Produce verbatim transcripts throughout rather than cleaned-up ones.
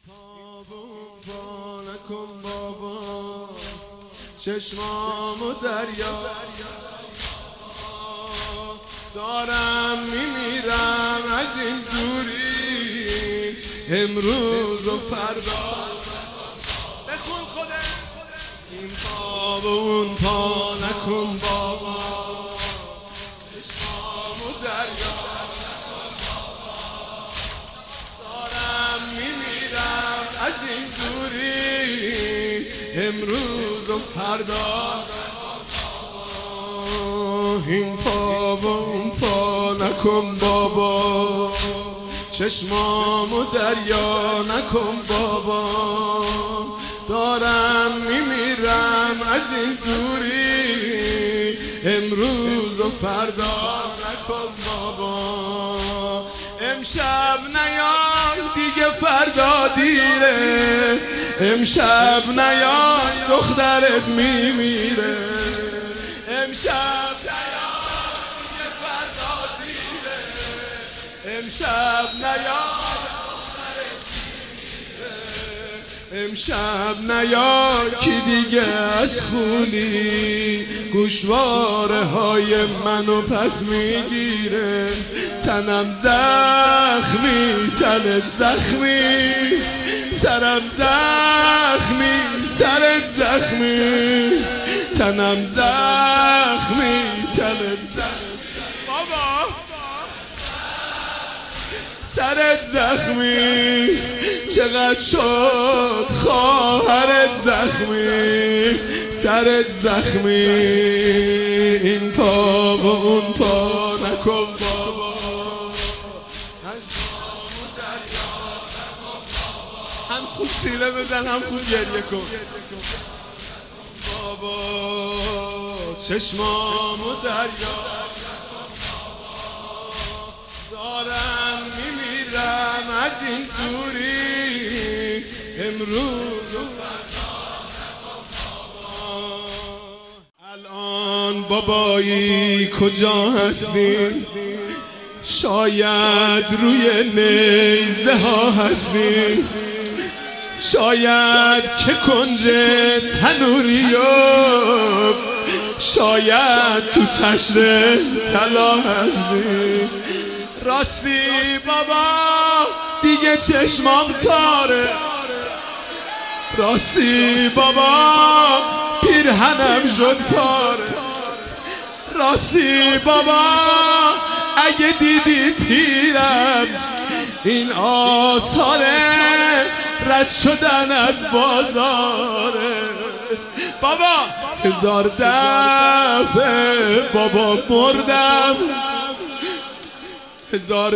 پابون پا نکن بابا، چشمامو دریا دارم میمیرم از این دوری، امروز و فردا بخون خودت. این پابون پا نکن بابا، چشمامو دریا دارم میمیرم از این دوری، امروز و فردا. این پا و اون پا نکن بابا، چشمامو دریا نکن بابا، دارم میمیرم از این دوری، امروز و فردا نکن بابا. امشب نیای دیگه فردا دیره، امشب نیای دخترت میمیره، امشب نیای دیگه فردا دیره، امشب نیای دخترت میمیره، امشب نیای کی دیگه از خونی گوشواره های منو پس میگیره. تنم زخمی، تنت زخمی، سرم زخمی، سرت زخمی، تنم زخمی، تنت زخمی، بابا سرت زخمی، چقدر شد خواهرت زخمی، سرت زخمی. این پا و اون پا نکن بابا، هم خوب سیله بزن هم خوب گریه کن بابا. چشمامو دریا دارم میمیرم از این دوری، امروز و فردا نکن بابا. الان بابایی کجا هستی؟ شاید روی نیزه ها هستی، شاید که کنج تنوریو، شاید تو تشر طلا هستی. راستی بابا دیگه چشمام تاره، راستی بابا پیرهنم شد پاره، راستی بابا اگه دیدی پیرم این آثاره رد شدن از بازاره. بابا هزار دفعه بابا مردم، هزار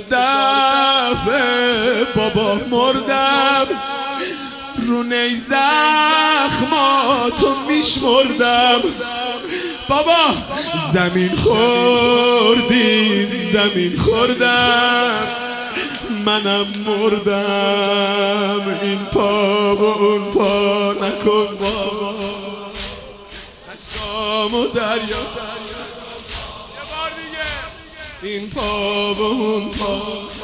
دفعه بابا مردم، رو نی زخماتو میشمردم. بابا زمین خوردی زمین خوردم، منم مردم. این پا و اون پا نکن بابا، اشکامو دریا یه بار دیگه. این پا و اون پا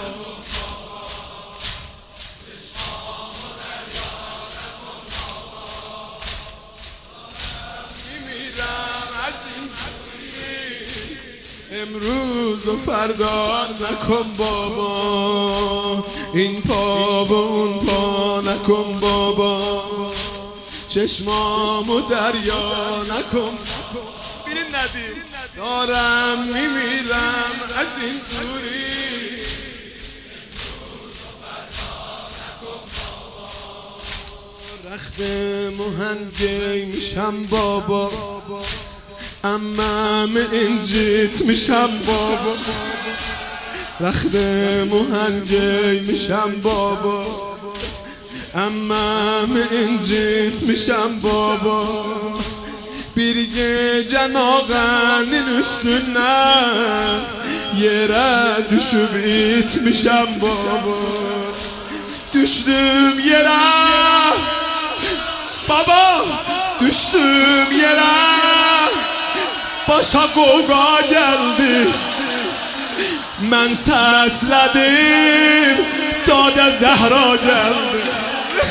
امروز و فردا نکن بابا. این پا و اون پا نکن بابا، چشمامو دریا نکن. بیرین ندیم دارم میمیرم از این دوری، امروز و فردا نکن بابا. رخت مهنگی میشم بابا، امم انجیت میشم بابا، رخت مهنگی میشم بابا، امم انجیت میشم بابا. birge canağanın üstüne yere düşüp itmişem baba. Düştüm yere baba, düştüm yere, başa qoğa geldi. Mən səslədim, Dadə Zəhra gəldi.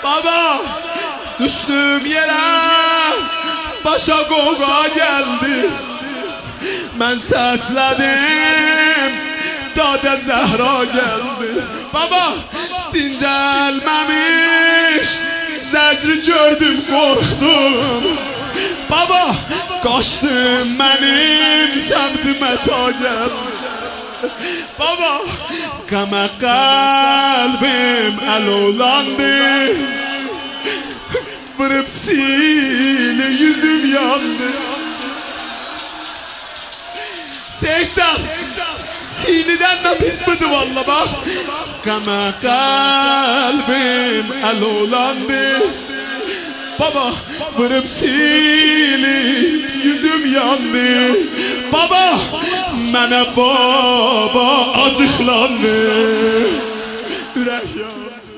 Baba düştüm yere, başa qoğa geldi. Ben səslədim, Dadə Zəhra geldi. Baba dincəlməmiş zəcri gördüm, qorxdum. Baba qaçdım, mənim səmtimə ta geldi. Baba qəmə qəlbim əlowlandı, vırıp sine yüzüm yandı. Seyitler sineden de pis miydi valla bak. Qəmə qəlbim əlowlandı. Baba vırıp sine yüzüm yandı. Baba mənə baba acıqlandı. Ürək yandı.